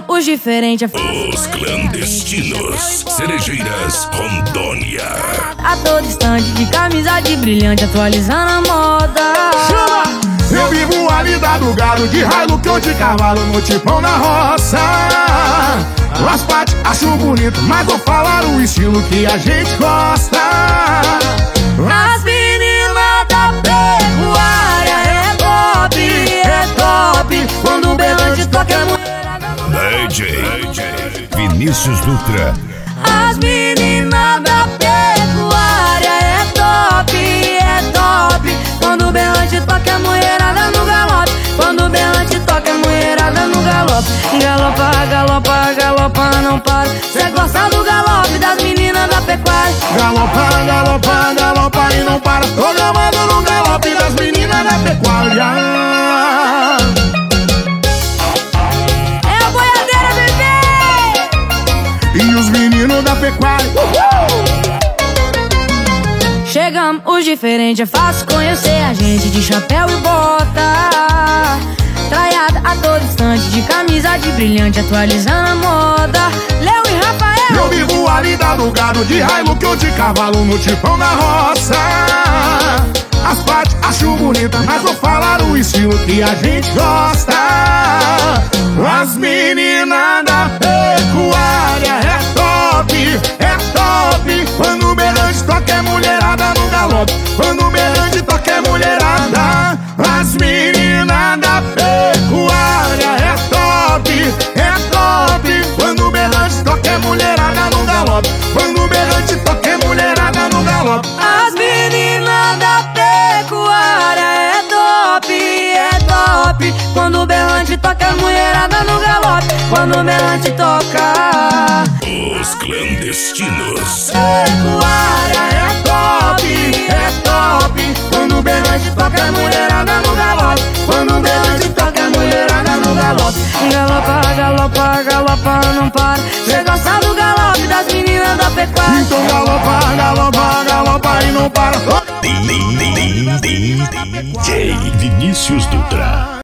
os diferentes. Os clandestinos. Cerejeiras, Rondônia. A todo instante de camisa de brilhante, atualizando a moda. Chama! Eu vivo a vida do gado, de Hilux ou de cavalo, no tipão na roça. Las Pati, acho bonito, mas vou falar o estilo que a gente gosta. As meninas da pecuária é top. Quando o berrante toca é mulherada. DJ Vinícius Dutra. As meninas da pecuária é top. Quando o berrante toca é mulherada no galope. Quando o berrante toca é mulherada no galope. Galopa, não para. Cê gosta do galope das meninas da pecuária. Galopa e não para. Tô gravando no galope das meninas da pecuária. É a boiadeira, bebê! E os meninos da pecuária. Chegamos, os diferentes, é fácil conhecer a gente de chapéu e bota. Traiada a todo instante, de camisa de brilhante, atualizando a moda. Léo e Rafael. Eu vivo a vida do gado, de Hilux ou de cavalo, no tipão da roça. As Pati, acho bonita, mas vou falar o estilo que a gente gosta. As meninas da pecuária é top. Quando o berrante toca é mulherada no galope. Quando o berrante toca é mulherada. As meninas da pecuária é top. Quando o berrante toca é mulherada no galope. Quando o berrante toca é mulherada no galope. As meninas da pecuária é top. Quando o berrante toca é mulherada no galope. Quando o berrante toca. Os clandestinos. Pecuária é top. Quando o berrante toca é mulherada no galope. Quando o berrante toca é mulherada no galope. Galopa, não para. Cê gosta do galope das meninas da pecuária. Então galopa e não para. DJ Vinícius Dutra.